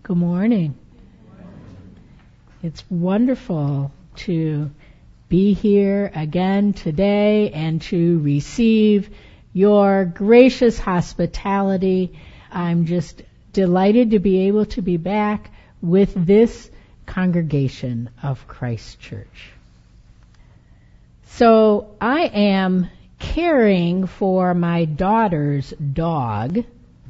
Good morning. It's wonderful to be here again today and to receive your gracious hospitality. I'm just delighted to be able to be back with this congregation of Christ Church. So I am caring for my daughter's dog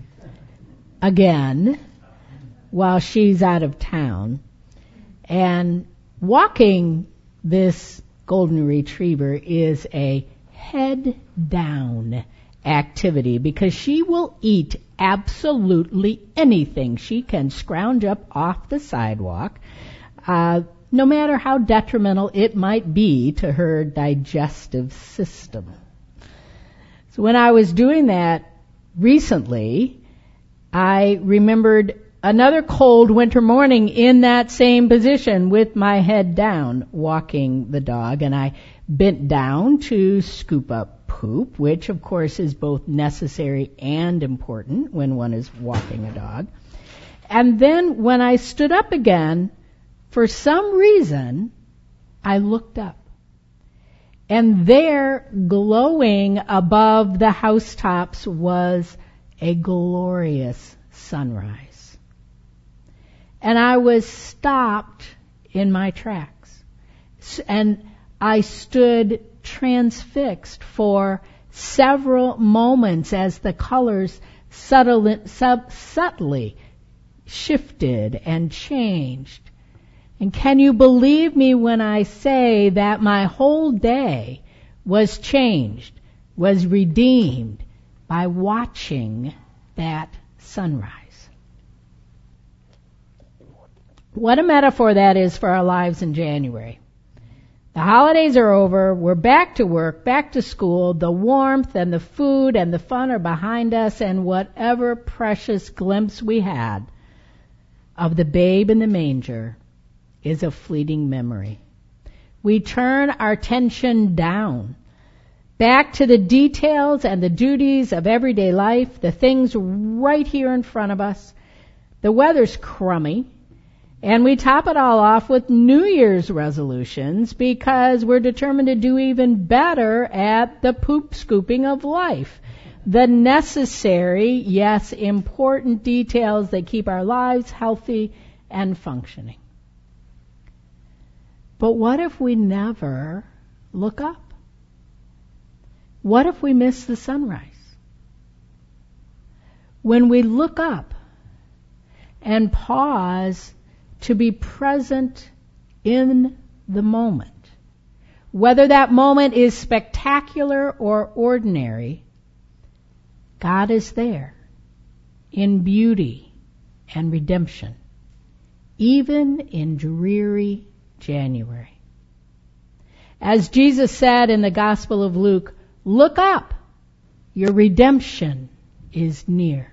again while she's out of town, and walking this golden retriever is a head down activity because she will eat absolutely anything she can scrounge up off the sidewalk, no matter how detrimental it might be to her digestive system. So when I was doing that recently, I remembered another cold winter morning in that same position with my head down walking the dog, and I bent down to scoop up poop, which of course is both necessary and important when one is walking a dog. And then when I stood up again, for some reason, I looked up. And there, glowing above the housetops, was a glorious sunrise. And I was stopped in my tracks. And I stood transfixed for several moments as the colors subtly shifted and changed. And can you believe me when I say that my whole day was changed, was redeemed by watching that sunrise? What a metaphor that is for our lives in January. The holidays are over. We're back to work, back to school. The warmth and the food and the fun are behind us, and whatever precious glimpse we had of the babe in the manger is a fleeting memory. We turn our attention down, back to the details and the duties of everyday life, the things right here in front of us. The weather's crummy. And we top it all off with New Year's resolutions because we're determined to do even better at the poop scooping of life. The necessary, yes, important details that keep our lives healthy and functioning. But what if we never look up? What if we miss the sunrise? When we look up and pause to be present in the moment, whether that moment is spectacular or ordinary, God is there in beauty and redemption, even in dreary January. As Jesus said in the Gospel of Luke, "Look up, your redemption is near."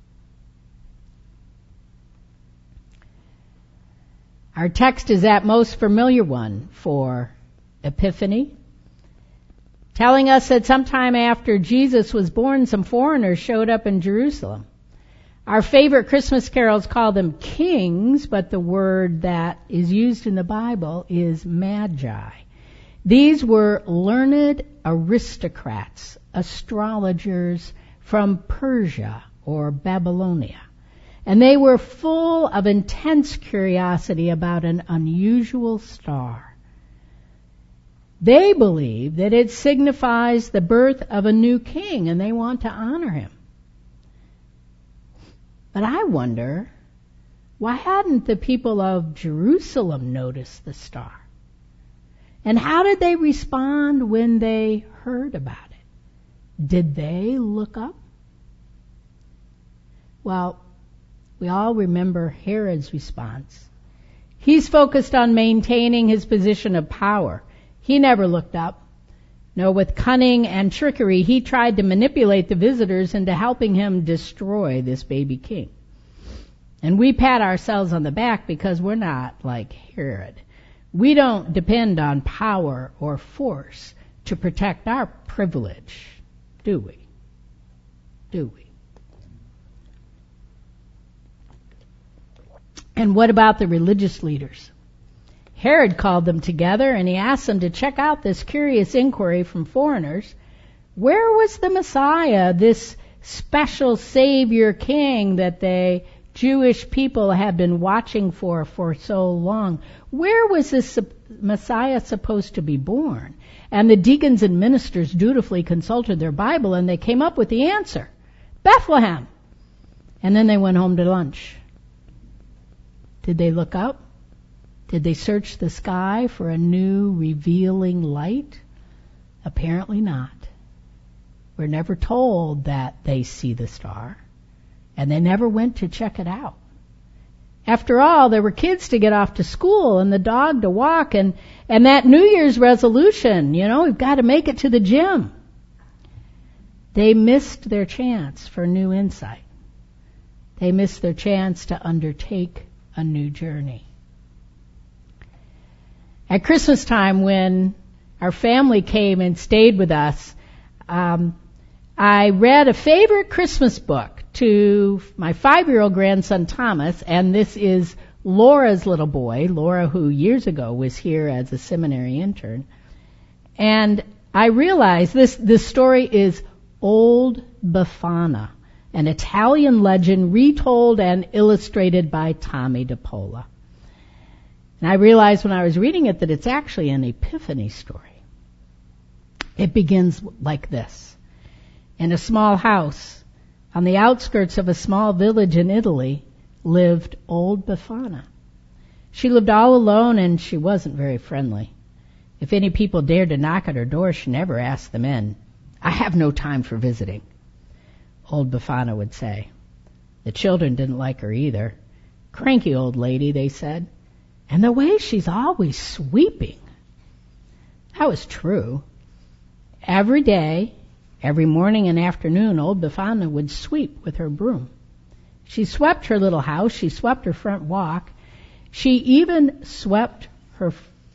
Our text is that most familiar one for Epiphany, telling us that sometime after Jesus was born, some foreigners showed up in Jerusalem. Our favorite Christmas carols call them kings, but the word that is used in the Bible is magi. These were learned aristocrats, astrologers from Persia or Babylonia. And they were full of intense curiosity about an unusual star. They believe that it signifies the birth of a new king, and they want to honor him. But I wonder, why hadn't the people of Jerusalem noticed the star? And how did they respond when they heard about it? Did they look up? Well, we all remember Herod's response. He's focused on maintaining his position of power. He never looked up. No, with cunning and trickery, he tried to manipulate the visitors into helping him destroy this baby king. And we pat ourselves on the back because we're not like Herod. We don't depend on power or force to protect our privilege, do we? Do we? And what about the religious leaders? Herod called them together and he asked them to check out this curious inquiry from foreigners. Where was the Messiah, this special Savior King that the Jewish people had been watching for so long? Where was this Messiah supposed to be born? And the deacons and ministers dutifully consulted their Bible and they came up with the answer. Bethlehem. And then they went home to lunch. Did they look up? Did they search the sky for a new revealing light? Apparently not. We're never told that they see the star, and they never went to check it out. After all, there were kids to get off to school and the dog to walk and that New Year's resolution, we've got to make it to the gym. They missed their chance for new insight. They missed their chance to undertake a new journey. At Christmas time, when our family came and stayed with us, I read a favorite Christmas book to my 5-year-old grandson Thomas, and this is Laura's little boy, Laura, who years ago was here as a seminary intern. And I realized this story is Old Befana, an Italian legend retold and illustrated by Tommy DePola. And I realized when I was reading it that it's actually an Epiphany story. It begins like this. In a small house on the outskirts of a small village in Italy lived old Befana. She lived all alone and she wasn't very friendly. If any people dared to knock at her door, she never asked them in. I have no time for visiting, old Befana would say. The children didn't like her either. Cranky old lady, they said. And the way she's always sweeping. That was true. Every day, every morning and afternoon, old Befana would sweep with her broom. She swept her little house. She swept her front walk. She even swept her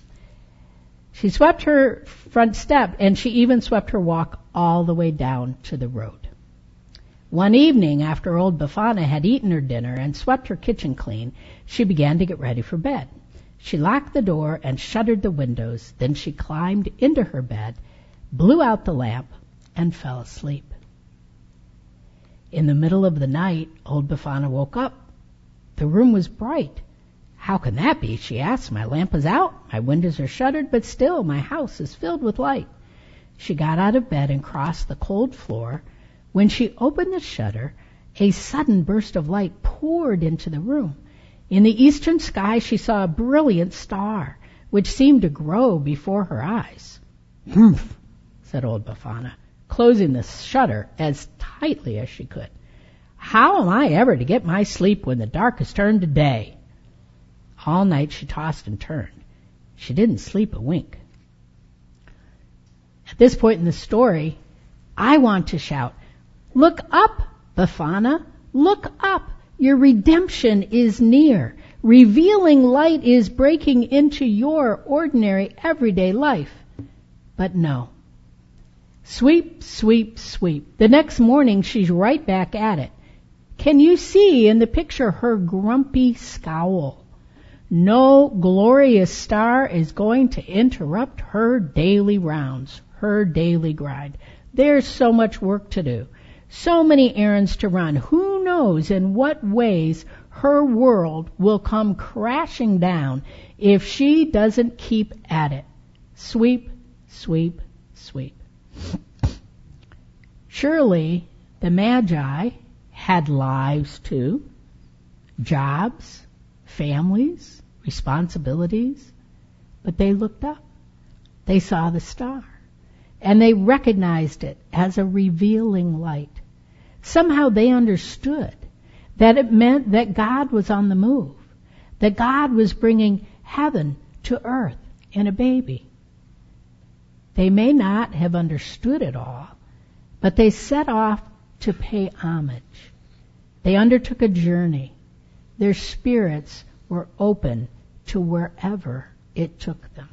front step, and she even swept her walk all the way down to the road. One evening, after old Befana had eaten her dinner and swept her kitchen clean, she began to get ready for bed. She locked the door and shuttered the windows. Then she climbed into her bed, blew out the lamp, and fell asleep. In the middle of the night, old Befana woke up. The room was bright. How can that be? She asked. My lamp is out, my windows are shuttered, but still my house is filled with light. She got out of bed and crossed the cold floor. When she opened the shutter, a sudden burst of light poured into the room. In the eastern sky, she saw a brilliant star, which seemed to grow before her eyes. Humph, said old Befana, closing the shutter as tightly as she could. How am I ever to get my sleep when the dark has turned to day? All night she tossed and turned. She didn't sleep a wink. At this point in the story, I want to shout, look up, Befana, look up. Your redemption is near. Revealing light is breaking into your ordinary everyday life. But no. Sweep, sweep, sweep. The next morning she's right back at it. Can you see in the picture her grumpy scowl? No glorious star is going to interrupt her daily rounds, her daily grind. There's so much work to do. So many errands to run. Who knows in what ways her world will come crashing down if she doesn't keep at it. Sweep, sweep, sweep. Surely the Magi had lives too. Jobs, families, responsibilities. But they looked up. They saw the star. And they recognized it as a revealing light. Somehow they understood that it meant that God was on the move, that God was bringing heaven to earth in a baby. They may not have understood it all, but they set off to pay homage. They undertook a journey. Their spirits were open to wherever it took them.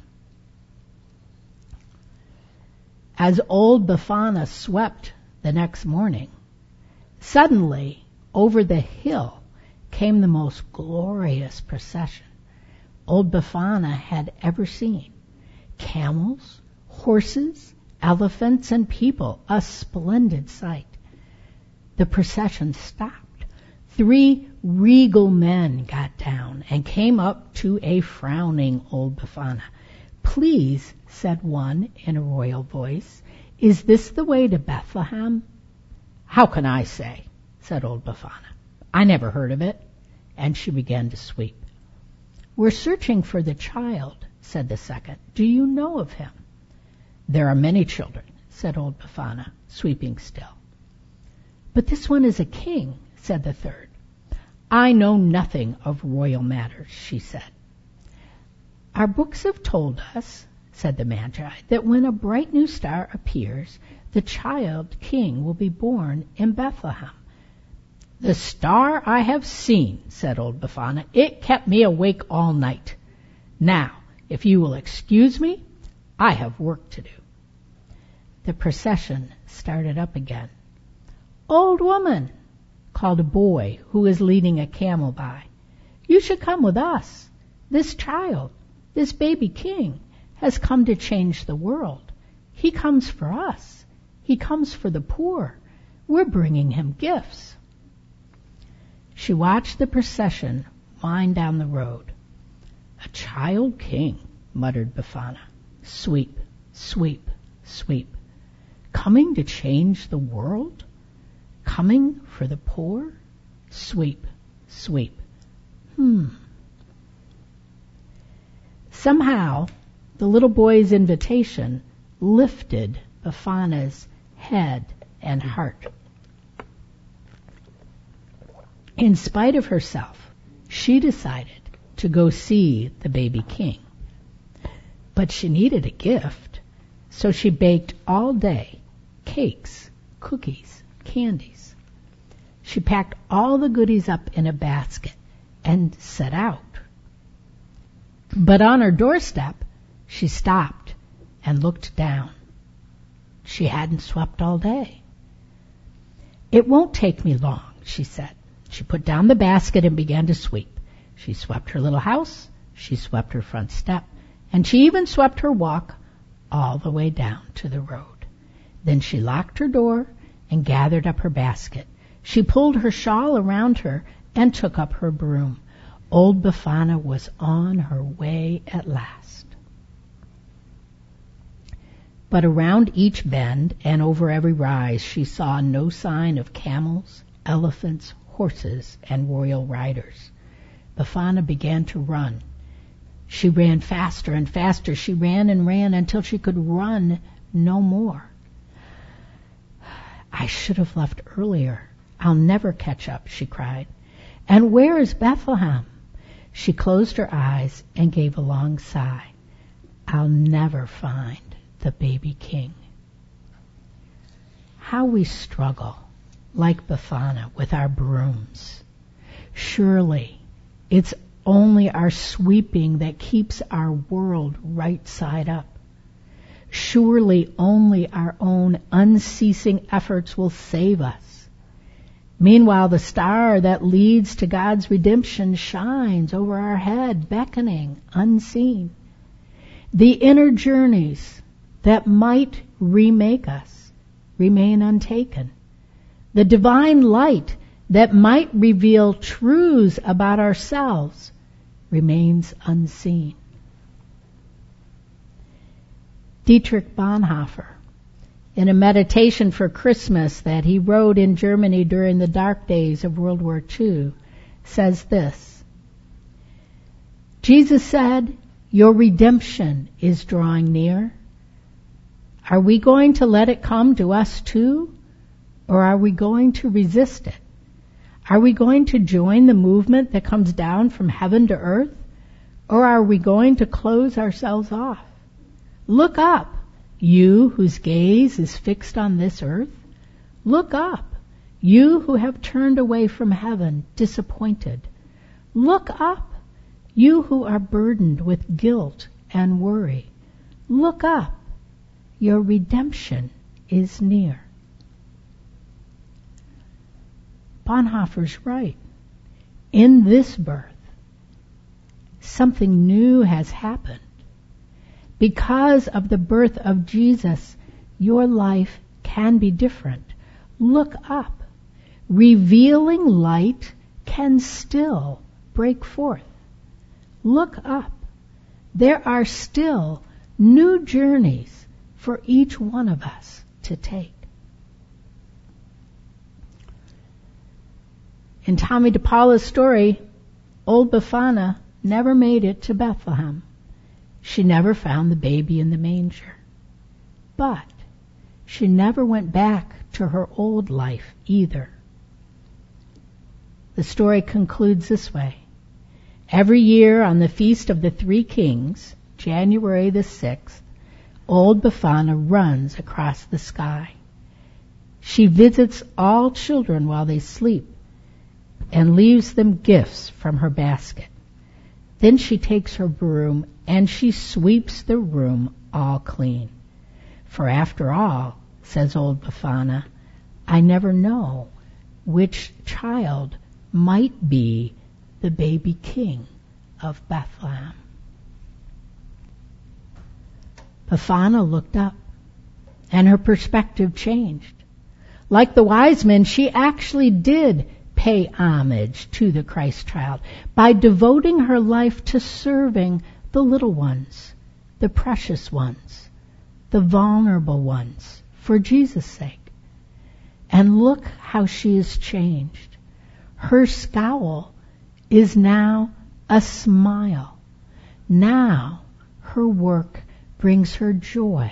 As old Befana swept the next morning, suddenly over the hill came the most glorious procession old Befana had ever seen. Camels, horses, elephants, and people, a splendid sight. The procession stopped. 3 regal men got down and came up to a frowning old Befana. "Please," said one in a royal voice, "is this the way to Bethlehem?" "How can I say?" said old Befana. "I never heard of it." And she began to sweep. "We're searching for the child," said the second. "Do you know of him?" "There are many children," said old Befana, sweeping still. "But this one is a king," said the third. "I know nothing of royal matters," she said. "Our books have told us," said the Magi, "that when a bright new star appears, the child king will be born in Bethlehem." "The star I have seen," said old Befana. "It kept me awake all night. Now, if you will excuse me, I have work to do." The procession started up again. "Old woman," called a boy who was leading a camel by, "you should come with us. This child, this baby king, has come to change the world. He comes for us. He comes for the poor. We're bringing him gifts." She watched the procession wind down the road. "A child king," muttered Befana. "Sweep, sweep, sweep. Coming to change the world? Coming for the poor? Sweep, sweep. Somehow, the little boy's invitation lifted Befana's head and heart. In spite of herself, she decided to go see the baby king. But she needed a gift, so she baked all day cakes, cookies, candies. She packed all the goodies up in a basket and set out. But on her doorstep, she stopped and looked down. She hadn't swept all day. "It won't take me long," she said. She put down the basket and began to sweep. She swept her little house, she swept her front step, and she even swept her walk all the way down to the road. Then she locked her door and gathered up her basket. She pulled her shawl around her and took up her broom. Old Befana was on her way at last. But around each bend and over every rise she saw no sign of camels, elephants, horses, and royal riders. Befana began to run. She ran faster and faster. She ran and ran until she could run no more. "I should have left earlier. I'll never catch up," she cried. "And where is Bethlehem?" She closed her eyes and gave a long sigh. "I'll never find the baby king." How we struggle, like Befana, with our brooms. Surely it's only our sweeping that keeps our world right side up. Surely only our own unceasing efforts will save us. Meanwhile, the star that leads to God's redemption shines over our head, beckoning, unseen. The inner journeys that might remake us remain untaken. The divine light that might reveal truths about ourselves remains unseen. Dietrich Bonhoeffer, in a meditation for Christmas that he wrote in Germany during the dark days of World War II, says this: "Jesus said, 'Your redemption is drawing near.' Are we going to let it come to us too? Or are we going to resist it? Are we going to join the movement that comes down from heaven to earth? Or are we going to close ourselves off? Look up, you whose gaze is fixed on this earth. Look up, you who have turned away from heaven, disappointed. Look up, you who are burdened with guilt and worry. Look up, your redemption is near." Bonhoeffer's right. in this birth, something new has happened. Because of the birth of Jesus, your life can be different. Look up. Revealing light can still break forth. Look up. There are still new journeys for each one of us to take. In Tommy DePaula's story, old Befana never made it to Bethlehem. She never found the baby in the manger. But she never went back to her old life either. The story concludes this way. Every year on the Feast of the Three Kings, January the 6th, old Befana runs across the sky. She visits all children while they sleep and leaves them gifts from her basket. Then she takes her broom and she sweeps the room all clean. For after all, says old Befana, I never know which child might be the baby king of Bethlehem. Befana looked up, and her perspective changed. Like the wise men, she actually did pay homage to the Christ child by devoting her life to serving the little ones, the precious ones, the vulnerable ones, for Jesus' sake. And look how she has changed. Her scowl is now a smile. Now her work brings her joy.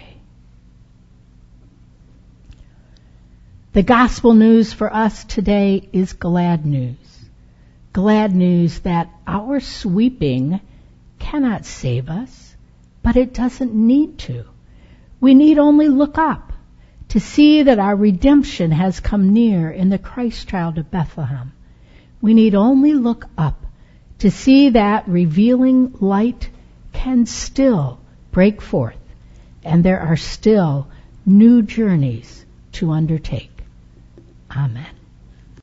The gospel news for us today is glad news. Glad news that our sweeping cannot save us, but it doesn't need to. We need only look up to see that our redemption has come near in the Christ child of Bethlehem. We need only look up to see that revealing light can still break forth, and there are still new journeys to undertake. Amen.